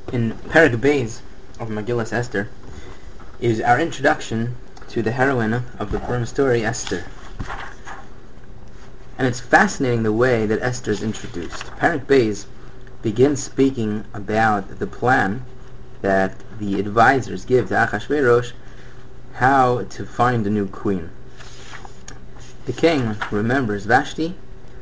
In Perek Beis of Megillas Esther is our introduction to the heroine of the Purim story, Esther. And it's fascinating the way that Esther is introduced. Perek Beis begins speaking about the plan that the advisors give to Achashverosh how to find a new queen. The king remembers Vashti.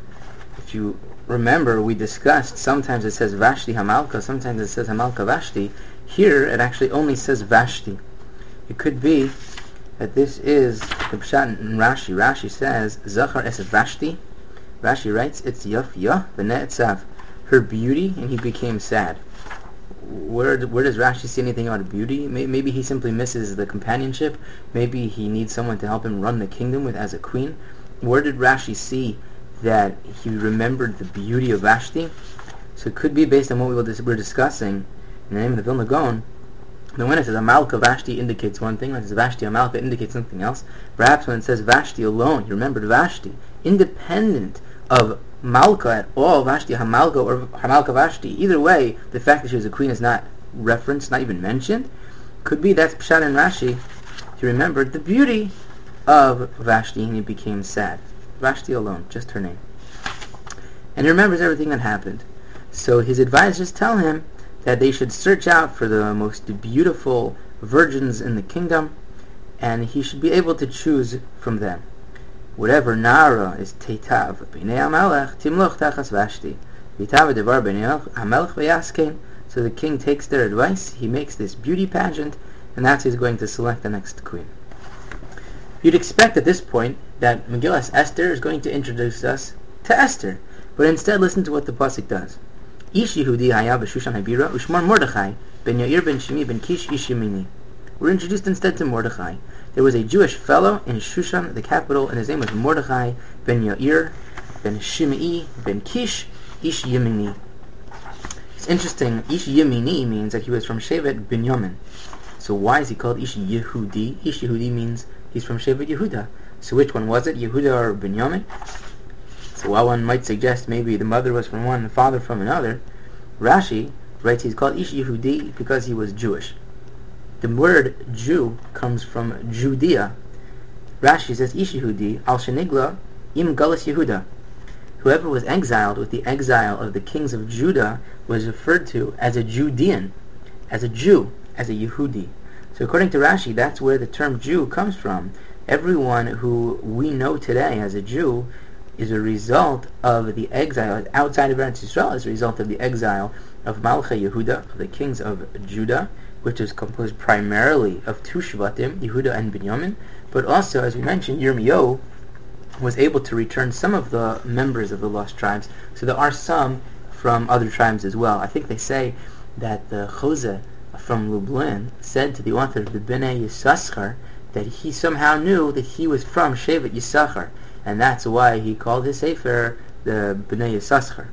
If you remember, we discussed, sometimes it says Vashti Hamalka, sometimes it says Hamalka Vashti. Here it actually only says Vashti. It could be that this is the Pshat in Rashi. Rashi says, Zachar es Vashti. Rashi writes, it's Yafya v'ne'etzav, her beauty, and he became sad. Where does Rashi see anything about beauty? Maybe he simply misses the companionship. Maybe he needs someone to help him run the kingdom with as a queen. Where did Rashi see that he remembered the beauty of Vashti? So it could be based on what we're discussing in the name of the Vilna Gaon. Then when it says Amalka Vashti indicates one thing, when it says Vashti Amalka indicates something else. Perhaps when it says Vashti alone, he remembered Vashti, independent of Malka at all, Vashti Hamalka or Hamalka Vashti. Either way, the fact that she was a queen is not referenced, not even mentioned. Could be that's Pshat and Rashi. He remembered the beauty of Vashti and he became sad. Vashti alone, just her name. And he remembers everything that happened. So his advisors tell him that they should search out for the most beautiful virgins in the kingdom, and he should be able to choose from them. Whatever Nara is Teitav b'nei HaMelech Timloch Tachas Vashti V'itav Devar b'nei HaMelech V'yaskein. So the king takes their advice, he makes this beauty pageant, and that's how he's going to select the next queen. You'd expect at this point that Megillas Esther is going to introduce us to Esther, but instead listen to what the pasuk does. Ish Yehudi haya b'Shushan Habira u'shmar Mordechai ben Yair ben Shimi ben Kish ish Yemini. We're introduced instead to Mordechai. There was a Jewish fellow in Shushan, the capital, and his name was Mordechai ben Yair ben Shimei ben Kish ish Yemini. It's interesting, ish Yemini means that he was from Shevet Binyamin. So why is he called Ish Yehudi? Ish Yehudi means he's from Shevet Yehuda. So which one was it, Yehuda or Binyamin? So while one might suggest maybe the mother was from one and the father from another, Rashi writes he's called Ish Yehudi because he was Jewish. The word Jew comes from Judea. Rashi says Ish Yehudi al shenigla im galus Yehuda. Whoever was exiled with the exile of the kings of Judah was referred to as a Judean, as a Jew, as a Yehudi. So according to Rashi, that's where the term Jew comes from. Everyone who we know today as a Jew is a result of the exile outside of Eretz Yisrael, as a result of the exile of Malchei Yehuda, of the kings of Judah, which is composed primarily of two Shvatim, Yehuda and Binyamin, but also, as we mentioned, Yirmiyahu was able to return some of the members of the lost tribes, so there are some from other tribes as well. I think they say that the Chozeh from Lublin said to the author of the Bnei Yisachar that he somehow knew that he was from Shevet Yisachar, and that's why he called his Sefer the Bnei Yisachar.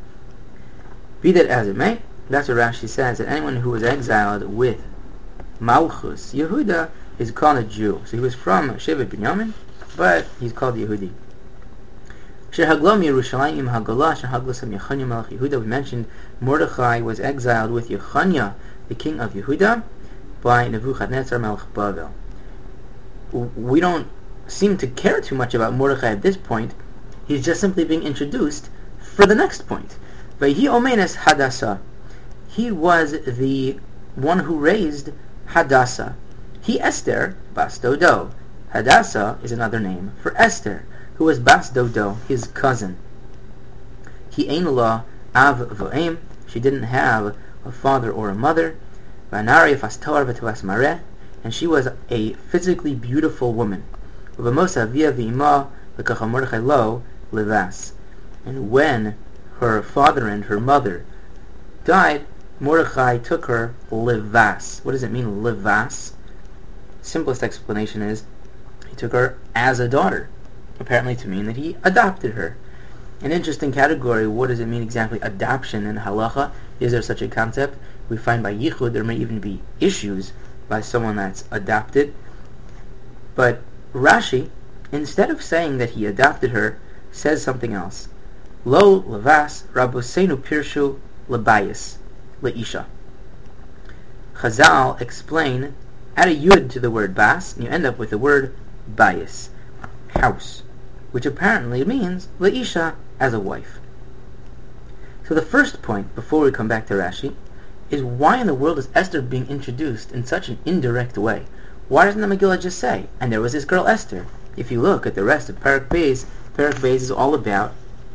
Be that as it may, that's what Rashi says, that anyone who was exiled with Malchus Yehuda is called a Jew. So he was from Shevet Binyamin, but he's called Yehudi. We mentioned Mordechai was exiled with Yechanya, the king of Yehuda, by Nebuchadnezzar Melech Bavel. We don't seem to care too much about Mordechai at this point. He's just simply being introduced for the next point. Vayhi Omenes Hadassah. He was the one who raised Hadassah. He Esther Bas Dodo. Hadassah is another name for Esther, who was Bas Dodo, his cousin. He Ein La Av V'Em. She didn't have a father or a mother. V'Anari Fastor V'Tavas Mareh. And she was a physically beautiful woman. V'Mosa Via V'Ima V'Kacha Mordechai Lo Levas. And when her father and her mother died, Mordechai took her Levas. What does it mean, Levas? Simplest explanation is he took her as a daughter, apparently to mean that he adopted her. An interesting category, what does it mean exactly, adoption in halacha? Is there such a concept? We find by yichud there may even be issues by someone that's adopted. But Rashi, instead of saying that he adopted her, says something else. Lo levas rabosenu pirshu lebayis leisha. Chazal explain, add a yud to the word bas, and you end up with the word bayis, house, which apparently means leisha, as a wife. So the first point, before we come back to Rashi, is why in the world is Esther being introduced in such an indirect way? Why doesn't the Megillah just say, and there was this girl Esther? If you look at the rest of Perek Beis is all about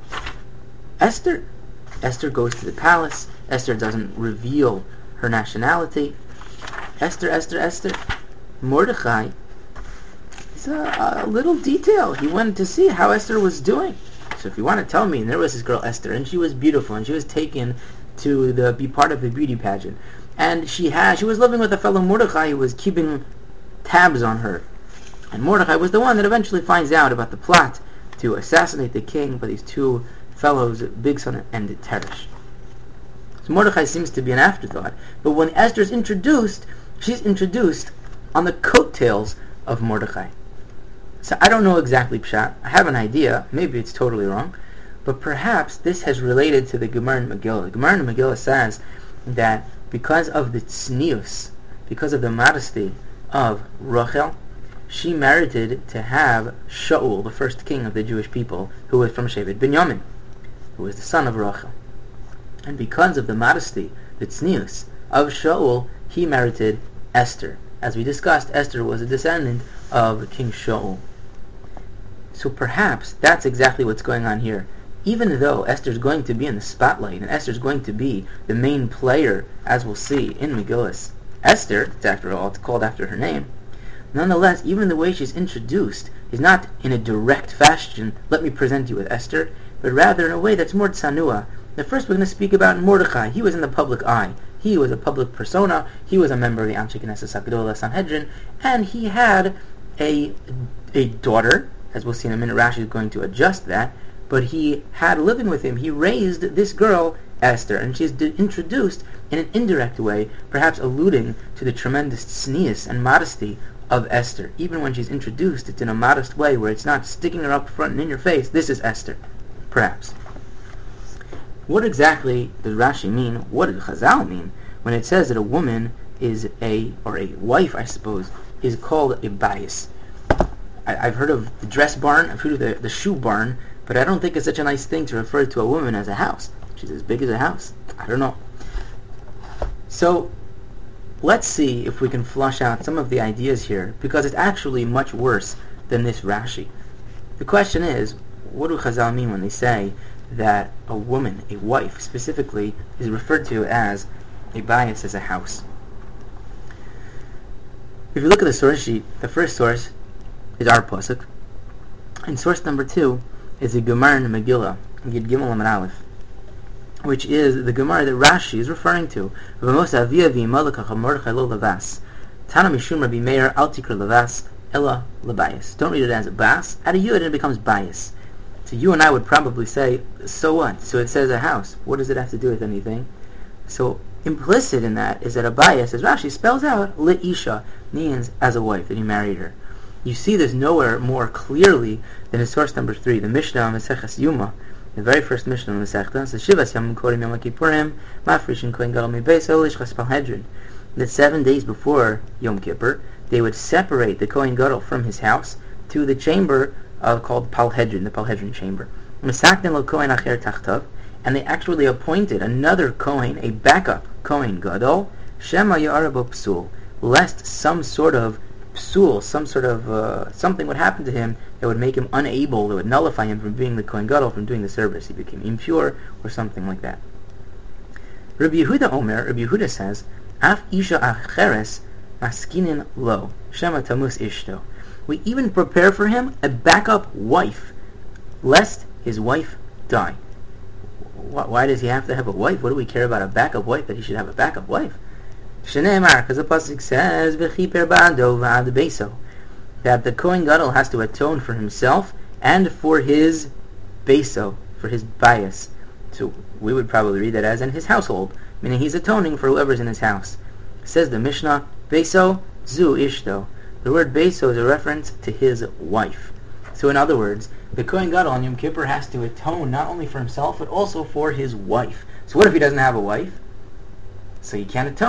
Esther. Esther goes to the palace. Esther doesn't reveal her nationality. Esther. Mordechai is a little detail. He wanted to see how Esther was doing. So if you want to tell me, and there was this girl Esther, and she was beautiful, and she was taken to be part of the beauty pageant, and she was living with a fellow Mordechai who was keeping tabs on her, and Mordechai was the one that eventually finds out about the plot to assassinate the king by these two fellows, Bigsan and Teresh. So Mordechai seems to be an afterthought, but when Esther is introduced, she's introduced on the coattails of Mordechai. So I don't know exactly Pshat. I have an idea. Maybe it's totally wrong. But perhaps this has related to the Gemara in Megillah. The Gemara in Megillah says that because of the tznius, because of the modesty of Rachel, she merited to have Shaul, the first king of the Jewish people, who was from Shevet Binyamin, who was the son of Rachel. And because of the modesty, the tznius of Shaul, he merited Esther. As we discussed, Esther was a descendant of King Shaul. So perhaps that's exactly what's going on here. Even though Esther's going to be in the spotlight, and Esther's going to be the main player, as we'll see in Megillah. Esther, after all, it's called after her name. Nonetheless, even the way she's introduced is not in a direct fashion, let me present you with Esther, but rather in a way that's more tsanua. Now first we're going to speak about Mordechai. He was in the public eye. He was a public persona. He was a member of the Anshe Knesset Hagdolah Sanhedrin, and he had a daughter. As we'll see in a minute, Rashi is going to adjust that. But he had living with him. He raised this girl, Esther, and she's introduced in an indirect way, perhaps alluding to the tremendous tznius and modesty of Esther. Even when she's introduced, it's in a modest way where it's not sticking her up front and in your face. This is Esther, perhaps. What exactly does Rashi mean? What does Chazal mean when it says that a woman is a wife, I suppose, is called a bayis? I've heard of the dress barn, I've heard of the shoe barn, but I don't think it's such a nice thing to refer to a woman as a house. She's as big as a house. I don't know. So let's see if we can flush out some of the ideas here, because it's actually much worse than this Rashi. The question is, what do Chazal mean when they say that a woman, a wife specifically, is referred to as a bayis, as a house? If you look at the source sheet, the first source is our pasuk, and source number 2 is the Gemara in Megillah, Yud Gimel Amud Aleph, which is the Gemara that Rashi is referring to. V'mos avia v'yimalekach Mordechai lo lavas. Tana mishum Rabbi Meir al tikra lavas ella labayis. Don't read it as a bas. Add a yud and it becomes bayis. So you and I would probably say, so what? So it says a house. What does it have to do with anything? So implicit in that is that a bayis, as Rashi spells out, leisha, means as a wife, that he married her. You see this nowhere more clearly than in source number 3, the Mishnah Maseches Yuma, the very first Mishnah in the Masechta. Says Shivas Yom Korim Yom Kippurim Mafrishin Kohen Gadol Mibeso Lishchas Palhedrin. That 7 days before Yom Kippur, they would separate the Kohen Gadol from his house to the chamber called Palhedrin, the Palhedrin chamber. Mesakten lo Kohen Acher Tachtav, and they actually appointed another Kohen, a backup Kohen Gadol, Shema Yarabo Psul, lest some sort of psul, something would happen to him that would make him unable, that would nullify him from being the Kohen Gadol, from doing the service. He became impure or something like that. Rabbi Yehuda says, Af isha acheres maskinin lo, shema tamus ishto. We even prepare for him a backup wife, lest his wife die. Why does he have to have a wife? What do we care about a backup wife, that he should have a backup wife? Shneimar, because the pasuk says, "V'chiper ba'ado v'ad beiso," that the Kohen Gadol has to atone for himself and for his beiso, for his bayis. So we would probably read that as in his household, meaning he's atoning for whoever's in his house. Says the Mishnah, beiso zu ishto. The word beiso is a reference to his wife. So in other words, the Kohen Gadol on Yom Kippur has to atone not only for himself but also for his wife. So what if he doesn't have a wife? So he can't atone.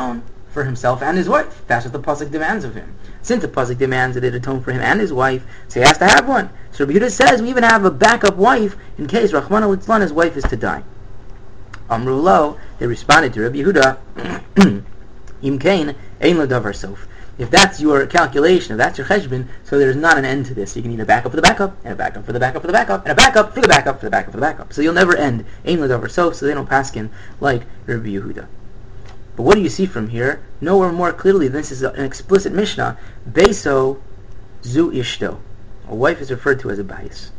for himself and his wife. That's what the pasuk demands of him. Since the pasuk demands that it atone for him and his wife, so he has to have one. So Rabbi Yehuda says we even have a backup wife in case Rahman al-Litzlan, his wife, is to die. Amru lo, they responded to Rabbi Yehuda, Im kain ein l'davar sof. If that's your calculation, if that's your cheshbon, so there's not an end to this. You can need a backup for the backup, and a backup for the backup for the backup, and a backup for the backup for the backup for the backup. So you'll never end. Ein l'davar sof, so they don't paskin like Rabbi Yehuda. But what do you see from here? Nowhere more clearly than this is an explicit Mishnah. Beso zu ishto. A wife is referred to as a bayis.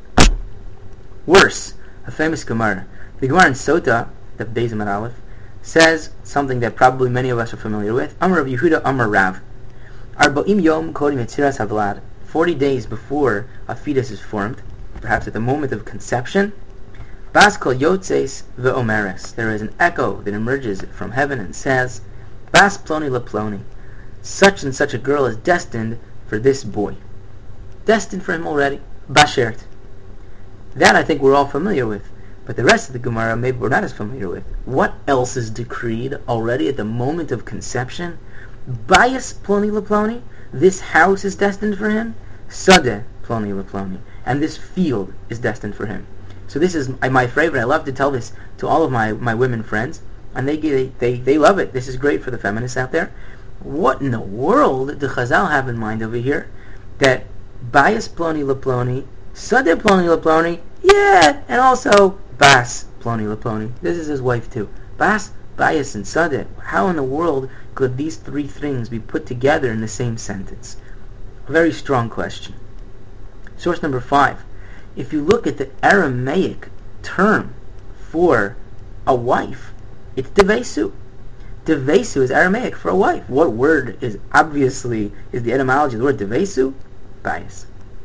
Worse, a famous Gemara. The Gemara in Sota, the Beis Amar Aleph, says something that probably many of us are familiar with. Amar Rav Yehuda, Amar Rav. Arba'im yom kodim etziras havlad. 40 days before a fetus is formed, perhaps at the moment of conception, Bas kol yotzes ve'omeres. There is an echo that emerges from heaven and says, Bas ploni leploni. Such and such a girl is destined for this boy. Destined for him already. Bashert. That I think we're all familiar with. But the rest of the Gemara maybe we're not as familiar with. What else is decreed already at the moment of conception? Bias ploni leploni. This house is destined for him. Sadeh ploni leploni. And this field is destined for him. So this is my favorite. I love to tell this to all of my women friends, and they love it. This is great for the feminists out there. What in the world do Chazal have in mind over here? That bias ploni leploni, sadeh ploni leploni, yeah, and also bas ploni leploni. This is his wife too. Bas, bias, and sadeh. How in the world could these three things be put together in the same sentence? A very strong question. Source number 5. If you look at the Aramaic term for a wife, it's devesu. Devesu is Aramaic for a wife. What word is the etymology of the word devesu? Bias.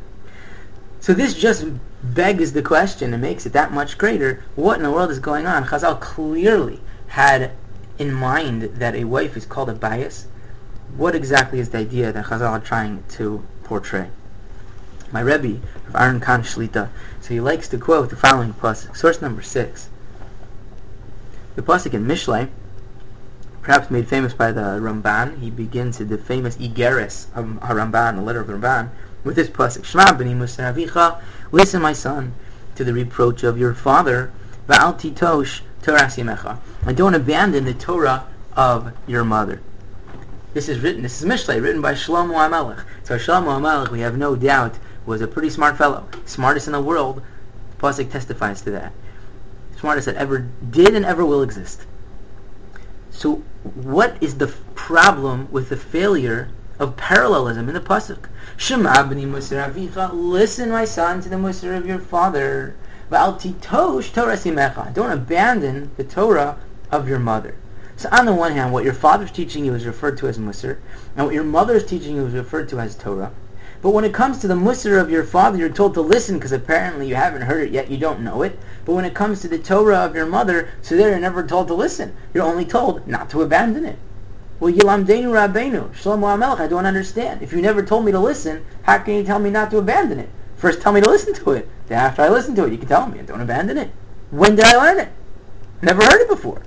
So this just begs the question and makes it that much greater. What in the world is going on? Chazal clearly had in mind that a wife is called a bias. What exactly is the idea that Chazal are trying to portray? My Rebbe, of Aaron Khan Shlita, so he likes to quote the following pasuk. Source number 6. The pasuk in Mishlei, perhaps made famous by the Ramban, he begins the famous Igeres of Haramban, the letter of the Ramban, with this pasuk: Shema b'ni musar avicha, listen, my son, to the reproach of your father, va'al titosh toras yemecha, and don't abandon the Torah of your mother. This is Mishlei, written by Shlomo HaMelech. So Shlomo HaMelech, we have no doubt, was a pretty smart fellow. Smartest in the world. The pasuk testifies to that. Smartest that ever did and ever will exist. So what is the problem with the failure of parallelism in the pasuk? Shema b'ni musar avicha, listen, my son, to the musar of your father. V'al titosh toras imecha, don't abandon the Torah of your mother. So on the one hand, what your father's teaching you is referred to as musar, and what your mother's teaching you is referred to as Torah. But when it comes to the musar of your father, you're told to listen because apparently you haven't heard it yet, you don't know it. But when it comes to the Torah of your mother, so there you're never told to listen. You're only told not to abandon it. Well, Yilamdeinu Rabbeinu, Shlomo HaMelech, I don't understand. If you never told me to listen, how can you tell me not to abandon it? First tell me to listen to it. Then after I listen to it, you can tell me, don't abandon it. When did I learn it? Never heard it before.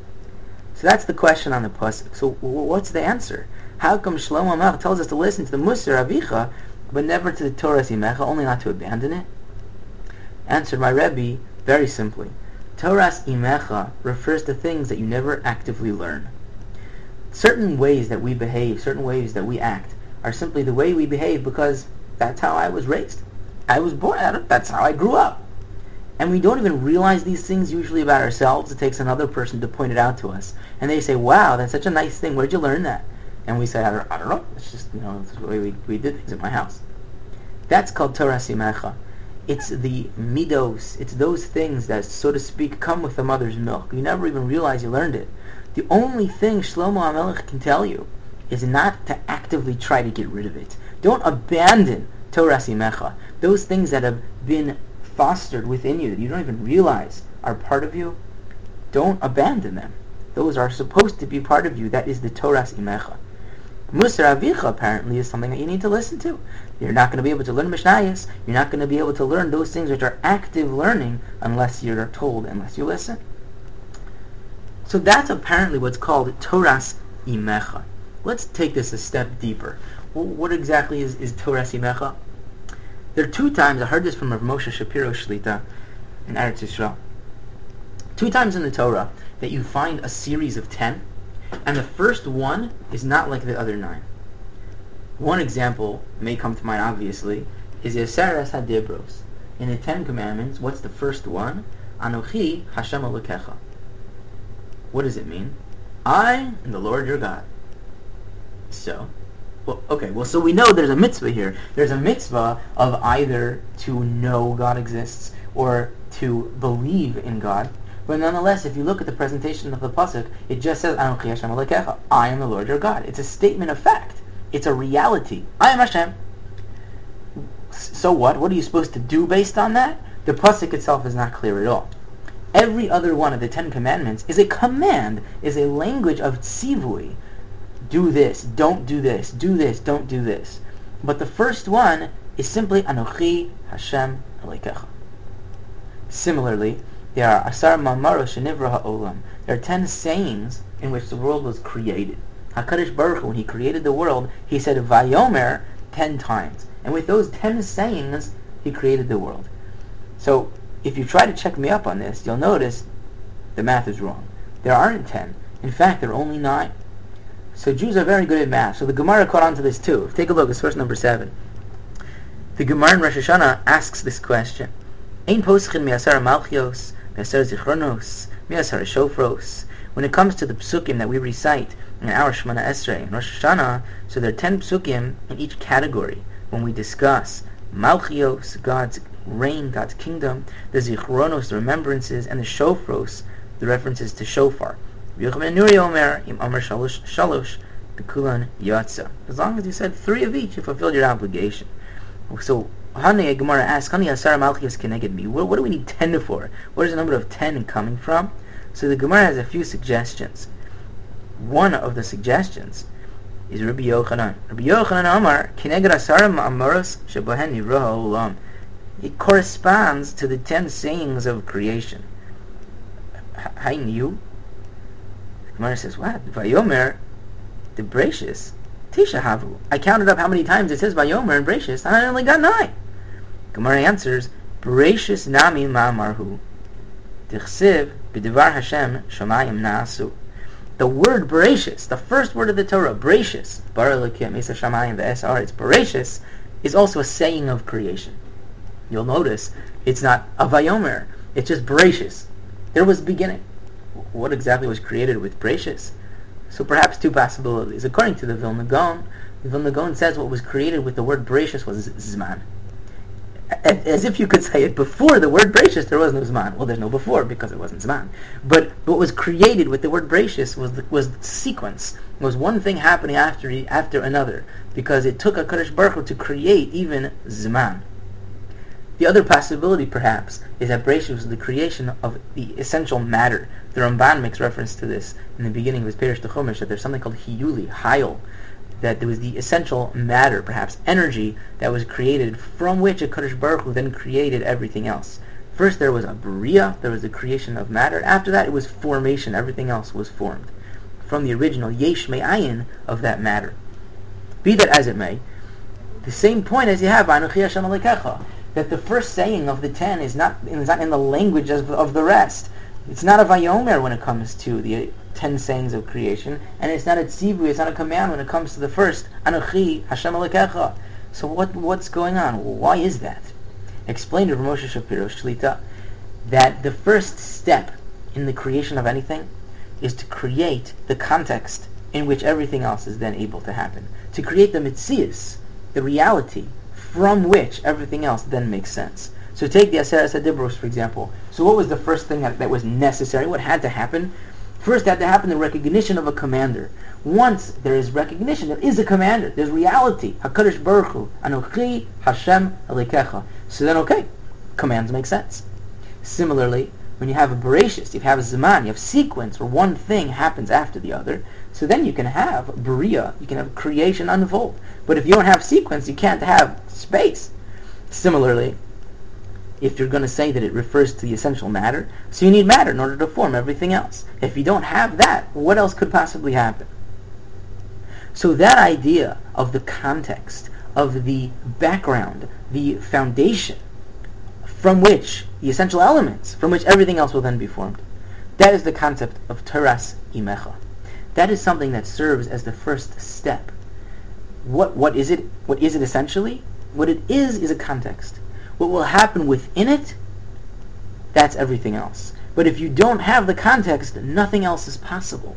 So that's the question on the pasuk. So what's the answer? How come Shlomo HaMelech tells us to listen to the musar avicha, but never to the Torah Simecha, only not to abandon it? Answered my Rebbe very simply. Torah Imecha refers to things that you never actively learn. Certain ways that we behave, certain ways that we act, are simply the way we behave because that's how I was raised. I was born, that's how I grew up. And we don't even realize these things usually about ourselves. It takes another person to point it out to us. And they say, wow, that's such a nice thing. Where'd you learn that? And we say, I don't know. It's just, it's the way we did things at my house. That's called Torah Simecha. It's the midos. It's those things that, so to speak, come with the mother's milk. You never even realize you learned it. The only thing Shlomo HaMelech can tell you is not to actively try to get rid of it. Don't abandon Torah Simecha. Those things that have been fostered within you that you don't even realize are part of you, don't abandon them. Those are supposed to be part of you. That is the Torah Simecha. Musar Avicha apparently is something that you need to listen to. You're not going to be able to learn Mishnayos. You're not going to be able to learn those things which are active learning unless you're told, unless you listen. So that's apparently what's called Torah Imecha. let's take this a step deeper. What exactly is Torah Simecha? There are 2 times, I heard this from Rav Moshe Shapiro Shlita in Eretz Yisrael. 2 times in the Torah that you find a series of 10, and the first one is not like the other 9. One example may come to mind, obviously, is Yeseres HaDibros. In the 10 Commandments, what's the first one? Anochi Hashem Elokecha. What does it mean? I am the Lord your God. So we know there's a mitzvah here. There's a mitzvah of either to know God exists or to believe in God. But nonetheless, if you look at the presentation of the pasuk, it just says, Anochi Hashem Elokecha. I am the Lord your God. It's a statement of fact. It's a reality. I am Hashem. So what? What are you supposed to do based on that? The pasuk itself is not clear at all. Every other one of the 10 Commandments is a command, is a language of tzivui. Do this, don't do this, don't do this. But the first one is simply Anochi Hashem Elokecha. Similarly, there are Asar Ma'amaros Shenivra Ha'olam. There are 10 sayings in which the world was created. HaKadosh Baruch Hu, when He created the world, He said Vayomer 10 times. And with those 10 sayings, He created the world. So, if you try to check me up on this, you'll notice the math is wrong. There aren't 10. In fact, there are only 9. So Jews are very good at math. So the Gemara caught on to this too. Take a look, it's verse number 7. The Gemara in Rosh Hashanah asks this question. Ein poschin mi'asar malchios, mi'asar zichronos, mi'asar shofros. When it comes to the psukim that we recite in our Shemana Esrei in Rosh Hashanah, so there are 10 psukim in each category when we discuss malchios, God's reign, God's kingdom, the zichronos, the remembrances, and the shofros, the references to shofar. As long as you said 3 of each, you fulfilled your obligation. So, Hanei Gemara asks, Hanei Asar Malchios Keneged Mi. What do we need 10 for? Where is the number of 10 coming from? So the Gemara has a few suggestions. One of the suggestions is Rabbi Yochanan. Rabbi Yochanan Amar, Keneged Asar Ma'amaros Shebohen Nivra Ha'olam. It corresponds to the 10 sayings of creation. I knew. The Gemara says, what? Vayomer, the Bereshis, Tisha Havu. I counted up how many times it says Vayomer and Bereshis, and I only got 9. Gemara answers, Bereshis Nami Ma'amarhu. Tichsiv B'divar Hashem Shamayim Na'asu. The word Bereshis, the first word of the Torah, Bereshis, Bara Elokim Esa Shamayim Ve'es Haaretz, Bereshis, is also a saying of creation. You'll notice it's not a Vayomer, it's just Bereshis. There was beginning. What exactly was created with Bereshis? So perhaps 2 possibilities. According to the Vilna Gaon says what was created with the word Bereshis was Zman. As if you could say it before the word Bereshis there was no Zman. Well, there's no before because it wasn't Zman. But what was created with the word Bereshis was sequence. It was one thing happening after another, because it took HaKadosh Baruch Hu to create even Zman. The other possibility, perhaps, is that Bereshis was the creation of the essential matter. The Ramban makes reference to this in the beginning of his Perush Chumash, that there's something called Hiyuli, Hayol, that there was the essential matter, perhaps energy, that was created, from which HaKadosh Baruch Hu then created everything else. First there was a Bria, there was the creation of matter. After that it was formation, everything else was formed from the original Yesh Me'ayin of that matter. Be that as it may, the same point as you have Anochi Hashem Elokecha, that the first saying of the 10 is not in the language of the rest. It's not a Vayomer when it comes to the 10 sayings of creation, and it's not a Tzivu, it's not a command when it comes to the first Anochi Hashem Elokecha. So what's going on? Why is that? Explained to Rav Moshe Shapiro Shlita that the first step in the creation of anything is to create the context in which everything else is then able to happen. To create the Metzius, the reality, from which everything else then makes sense. So take the Aseret HaDibros, for example. So what was the first thing that was necessary? What had to happen? First had to happen the recognition of a commander. Once there is recognition, there is a commander. There's reality. HaKadosh Baruch Hu, Anochi Hashem Elokecha. So then, okay, commands make sense. Similarly, when you have a Bereshis, you have a Zman, you have sequence where one thing happens after the other, so then you can have Bria, you can have creation unfold. But if you don't have sequence, you can't have space. Similarly, if you're going to say that it refers to the essential matter, so you need matter in order to form everything else. If you don't have that, what else could possibly happen? So that idea of the context, of the background, the foundation, from which, the essential elements, from which everything else will then be formed, that is the concept of Toras Imecha. That is something that serves as the first step. What is it? What is it essentially? What it is a context. What will happen within it, that's everything else. But if you don't have the context, nothing else is possible.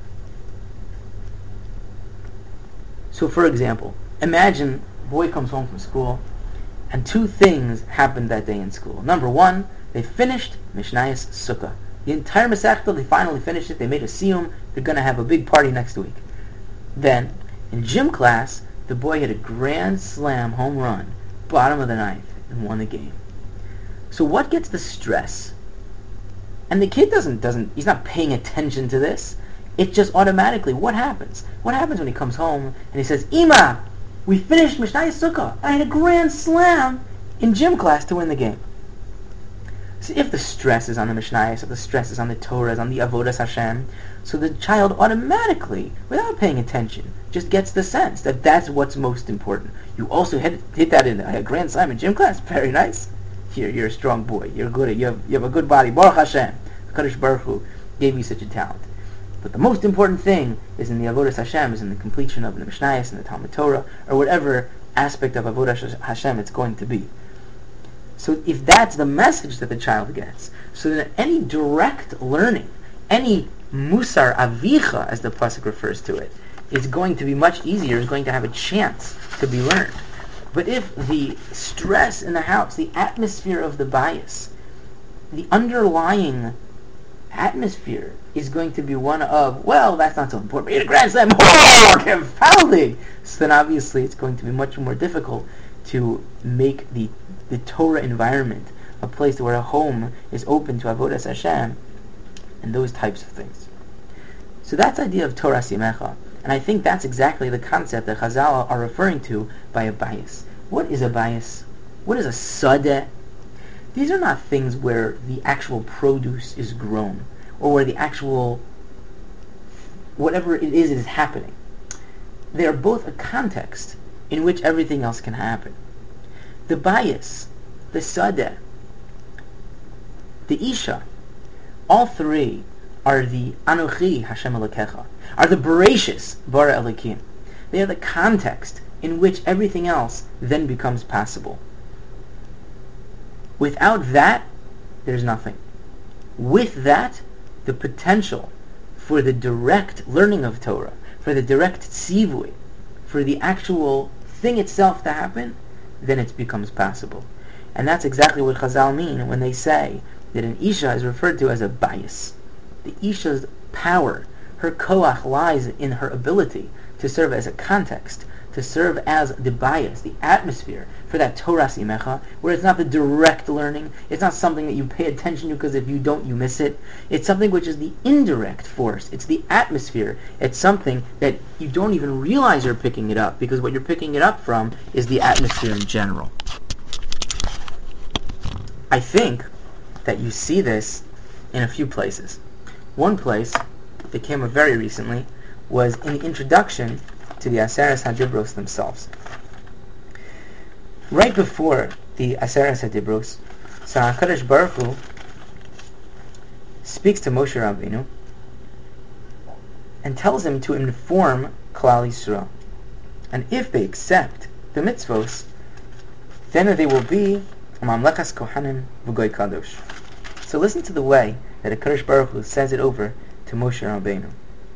So for example, imagine a boy comes home from school and two things happened that day in school. Number one, they finished Mishnayos Sukkah. The entire Masechta, they finally finished it, they made a siyum, they're going to have a big party next week. Then, in gym class, the boy hit a grand slam home run, bottom of the ninth, and won the game. So what gets the stress? And the kid he's not paying attention to this. It just automatically, what happens? What happens when he comes home and he says, Ima, we finished Mishnayos Sukkah. I had a grand slam in gym class to win the game. So if the stress is on the Mishnayos, if the stress is on the Torah, is on the Avodas Hashem, so the child automatically, without paying attention, just gets the sense that that's what's most important. You also hit that in. I had a grand slam in gym class. Very nice. You're a strong boy. You're good at. You have a good body. Baruch Hashem. HaKadosh Baruch Hu gave you such a talent. But the most important thing is in the Avodas Hashem, is in the completion of the Mishnayos and the Talmud Torah, or whatever aspect of Avodas Hashem it's going to be. So if that's the message that the child gets, so that any direct learning, any musar avicha, as the pasuk refers to it, is going to be much easier, is going to have a chance to be learned. But if the stress in the house, the atmosphere of the bias, the underlying atmosphere is going to be one of, well, that's not so important, but you had a grand slam, oh, confounding! So then obviously it's going to be much more difficult to make the Torah environment a place where a home is open to Avodas Hashem and those types of things. So that's the idea of Torah Simecha, and I think that's exactly the concept that Chazal are referring to by a bias. What is a bias? What is a sadeh? These are not things where the actual produce is grown, or where the actual whatever it is happening. They are both a context in which everything else can happen. The bias, the sadeh, the isha, all three are the Anochi Hashem Elokecha, are the Bereshis Bara Elokim. They are the context in which everything else then becomes possible. Without that, there's nothing. With that, the potential for the direct learning of Torah, for the direct tzivui, for the actual thing itself to happen, then it becomes possible. And that's exactly what Chazal mean when they say that an Isha is referred to as a bias. The Isha's power, her koach, lies in her ability to serve as a context, to serve as the bias, the atmosphere for that Torah Simecha, where it's not the direct learning, it's not something that you pay attention to because if you don't, you miss it. It's something which is the indirect force. It's the atmosphere. It's something that you don't even realize you're picking it up, because what you're picking it up from is the atmosphere in general. I think that you see this in a few places. One place that came up very recently was in the introduction to the Aseres HaDibros themselves. Right before the Aseres HaDibros, so HaKadosh Baruch Hu speaks to Moshe Rabbeinu and tells him to inform Klal Yisrael. And if they accept the mitzvos, then they will be Mamlechas Kohanim V'Goy Kadosh. So listen to the way that HaKadosh Baruch Hu says it over to Moshe Rabbeinu.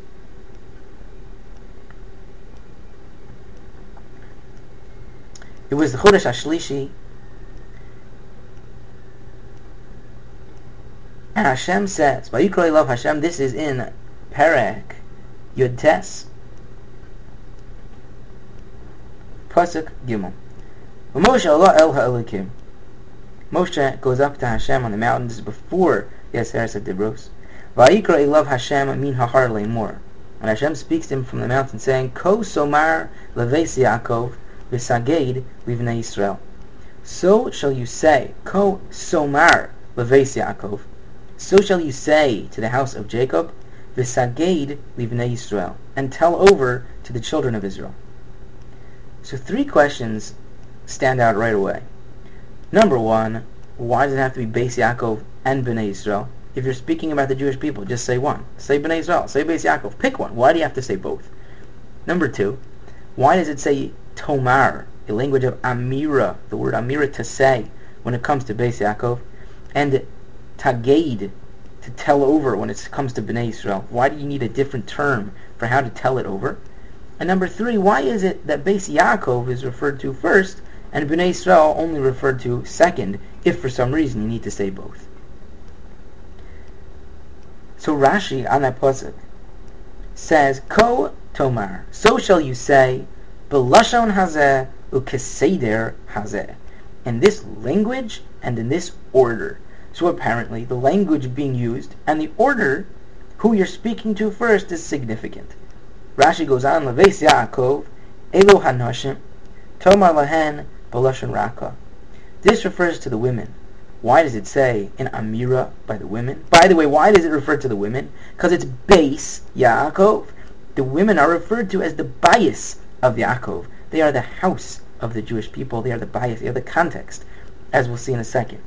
It was the Chodesh HaShlishi, and Hashem says, Vayikro Elav Hashem, this is in Perek Yud Tes, Pasuk Gimel. Moshe Allah El HaElokim. Moshe goes up to Hashem on the mountain. This is before the Aseres HaDibros. Vayikro Elav Hashem min hahar le'mor. And Hashem speaks to him from the mountain, saying, Ko somar leveis Yaakov v'saged livnei Yisrael. So shall you say, Ko somar leveis Yaakov. So shall you say to the house of Jacob, v'saged livnei Yisrael, and tell over to the children of Israel. So 3 questions stand out right away. Number 1, why does it have to be Beis Yaakov and Bnei Yisrael? If you're speaking about the Jewish people, just say one. Say Bnei Yisrael, say Beis Yaakov. Pick one. Why do you have to say both? Number 2, why does it say Tomar, a language of Amira, the word Amira, to say, when it comes to Beis Yaakov, and Taged, to tell over when it comes to Bnei Yisrael? Why do you need a different term for how to tell it over? And number 3, why is it that Beis Yaakov is referred to first and Bnei Yisrael only referred to second, if for some reason you need to say both? So Rashi on that pasuk says, Ko Tomar, so shall you say, B'lashon hazeh u'keseder hazeh, in this language and in this order. So apparently the language being used and the order, who you're speaking to first, is significant. Rashi goes on, Leveis Yaakov, Elo Hanoshim, Tomar Lahen, B'lashon Raka. This refers to the women. Why does it say in Amira by the women? By the way, why does it refer to the women? Because it's Beis Yaakov. The women are referred to as the bias of Yaakov. They are the house of the Jewish people. They are the bias. They are the context, as we'll see in a second.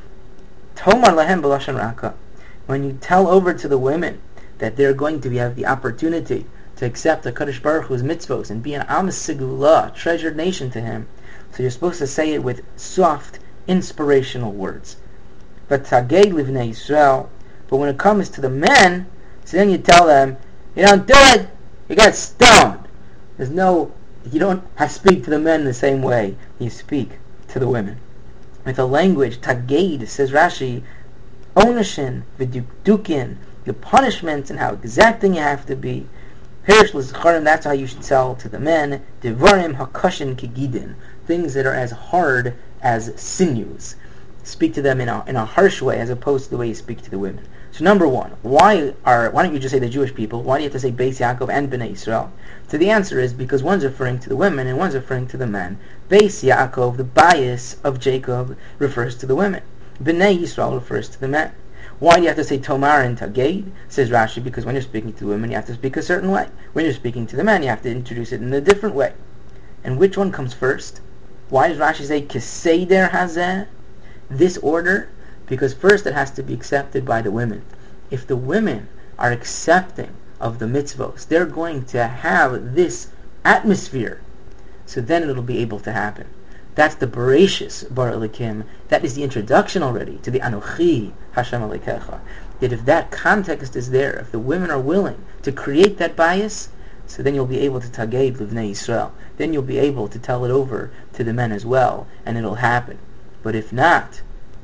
Tomar Lahen B'lashon Raka. When you tell over to the women that they're going to have the opportunity to accept the Kadosh Baruch Hu's mitzvos and be an Am Sigula, treasured nation to him, so you're supposed to say it with soft, inspirational words. But Taged Livnei Yisrael. But when it comes to the men, so then you tell them, you don't do it, you got stoned. You don't have to speak to the men the same way you speak to the women. With the language, Taged, says Rashi, Onishin, V'dukin, the punishments and how exacting you have to be. Perish l'zicharim, that's how you should tell to the men. Devarim hakashin kigidin, things that are as hard as sinews. Speak to them in a harsh way as opposed to the way you speak to the women. So number 1, why don't you just say the Jewish people? Why do you have to say Beis Yaakov and Bnei Yisrael? So the answer is because one's referring to the women and one's referring to the men. Beis Yaakov, the bias of Jacob, refers to the women. Bnei Yisrael refers to the men. Why do you have to say Tomar and Taged? Says Rashi, because when you're speaking to the women, you have to speak a certain way. When you're speaking to the men, you have to introduce it in a different way. And which one comes first? Why does Rashi say Keseder Hazeh? This order? Because first it has to be accepted by the women. If the women are accepting of the mitzvos, they're going to have this atmosphere, so then it'll be able to happen. That's the Bereshis Bar Elikim. That is the introduction already to the Anochi Hashem Alekecha. That if that context is there, if the women are willing to create that bias, so then you'll be able to Taged Livnei Yisrael. Then you'll be able to tell it over to the men as well, and it'll happen. But if not,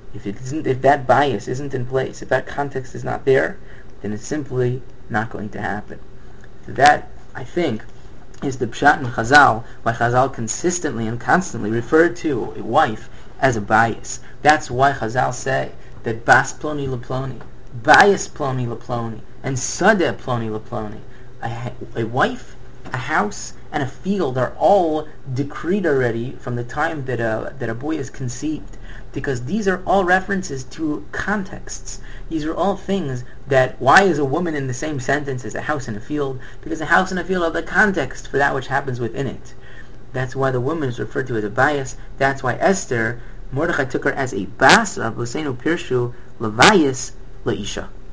if that bias isn't in place, if that context is not there, then it's simply not going to happen. So that, I think, is the pshat in Chazal, why Chazal consistently and constantly referred to a wife as a bias. That's why Chazal say that Bas Ploni Leploni, Bias Ploni Leploni, and Sadeh Ploni Leploni, a wife, a house, and a field are all decreed already from the time that a boy is conceived, because these are all references to contexts. These are all things that, why is a woman in the same sentence as a house and a field? Because a house and a field are the context for that which happens within it. That's why the woman is referred to as a bias. That's why Esther, Mordechai took her as a bas, Rav Husseinu Pirshu, Levayis Laisha.